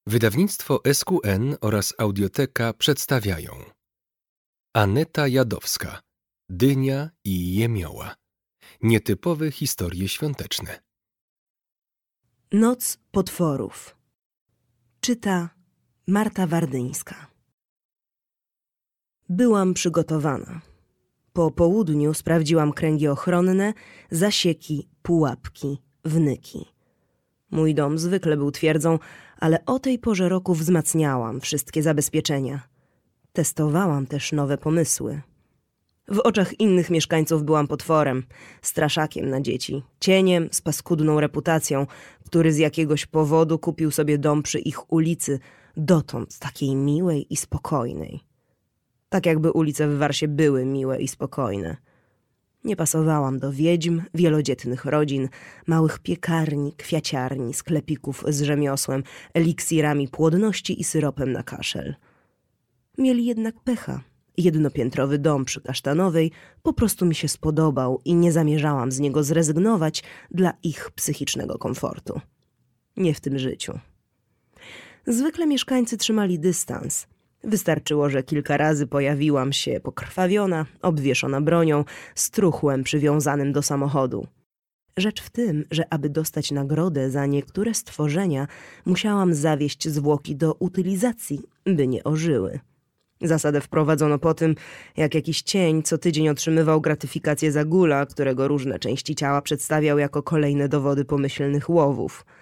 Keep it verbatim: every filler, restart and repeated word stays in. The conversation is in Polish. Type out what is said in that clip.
Wydawnictwo S Q N oraz Audioteka przedstawiają Aneta Jadowska, Dynia i jemioła. Nietypowe historie świąteczne. Noc potworów. Czyta Marta Wardyńska. Byłam przygotowana. Po południu sprawdziłam kręgi ochronne, zasieki, pułapki, wnyki. Mój dom zwykle był twierdzą, ale o tej porze roku wzmacniałam wszystkie zabezpieczenia. Testowałam też nowe pomysły. W oczach innych mieszkańców byłam potworem, straszakiem na dzieci, cieniem z paskudną reputacją, który z jakiegoś powodu kupił sobie dom przy ich ulicy, dotąd takiej miłej i spokojnej. Tak jakby ulice w Warsie były miłe i spokojne. Nie pasowałam do wiedźm, wielodzietnych rodzin, małych piekarni, kwiaciarni, sklepików z rzemiosłem, eliksirami płodności i syropem na kaszel. Mieli jednak pecha. Jednopiętrowy dom przy Kasztanowej po prostu mi się spodobał i nie zamierzałam z niego zrezygnować dla ich psychicznego komfortu. Nie w tym życiu. Zwykle mieszkańcy trzymali dystans. Wystarczyło, że kilka razy pojawiłam się pokrwawiona, obwieszona bronią, z truchłem przywiązanym do samochodu. Rzecz w tym, że aby dostać nagrodę za niektóre stworzenia, musiałam zawieźć zwłoki do utylizacji, by nie ożyły. Zasadę wprowadzono po tym, jak jakiś cień co tydzień otrzymywał gratyfikację za gula, którego różne części ciała przedstawiał jako kolejne dowody pomyślnych łowów.